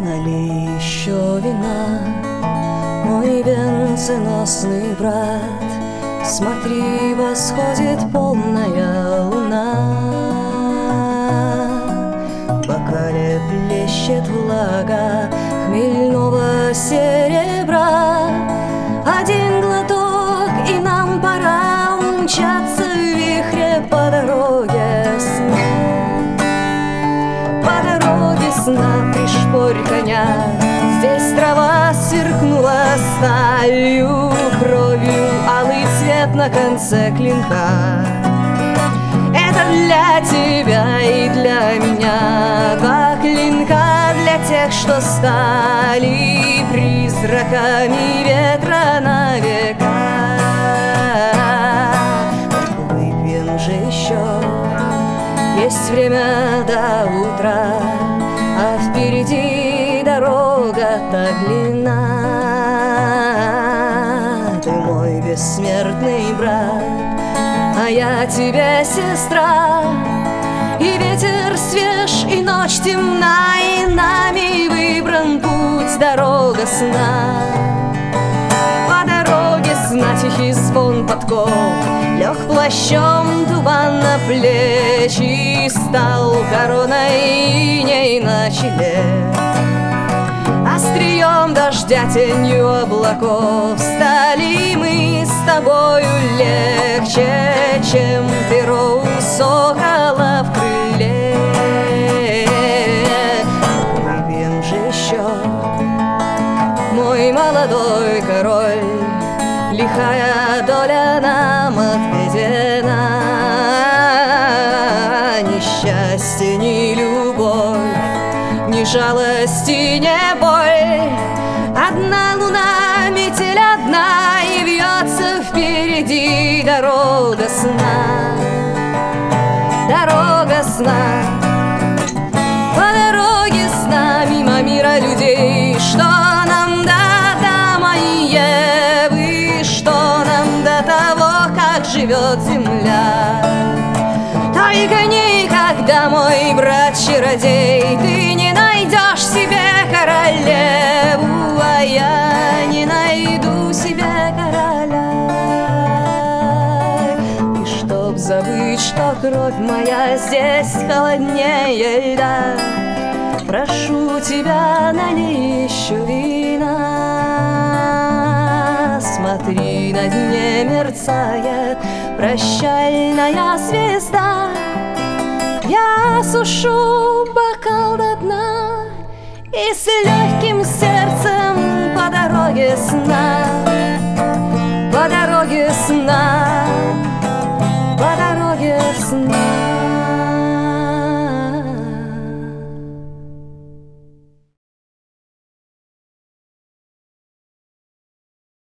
Налей еще вина, мой венценосный брат. Смотри, восходит полная луна, в бокале плещет влага хмельного серебра. Один глоток, и нам пора умчаться в вихре по дороге сна. По дороге сна пришпорь коня, здесь трава сверкнула сталью, кровью алый цвет на конце клинка. Это для тебя и для меня, два клинка для тех, что стали призраками ветра на века. Выпьем же еще, есть время до утра, а впереди дорога так длинна. Ты мой бессмертный брат, а я тебе сестра. И ветер свеж, и ночь темна, и нами выбран путь, дорога сна. По дороге сна тихий звон подков лег плащом туман на плечи, стал короной иней на челе. Острием дождя, тенью облаков стали мы с тобою легче, чем перо у сокола в крыле. Выпьем же еще, мой молодой король, лихая доля нам отведена. Ни счастье, ни любовь, ни жалости, ни боль. Одна луна, метель одна, и вьется впереди дорога сна. Дорога сна. По дороге сна, мимо мира людей, что нам до Адама и Евы, что нам до того, как живет земля. Только никогда, мой брат-чародей, ты не найдешь себе королеву, а я не найду себе короля. И чтоб забыть, что кровь моя здесь холоднее льда, прошу тебя, налей еще вина. Смотри, на дне мерцает прощальная звезда. Я сушу бокал до дна и с легким сердцем по дороге сна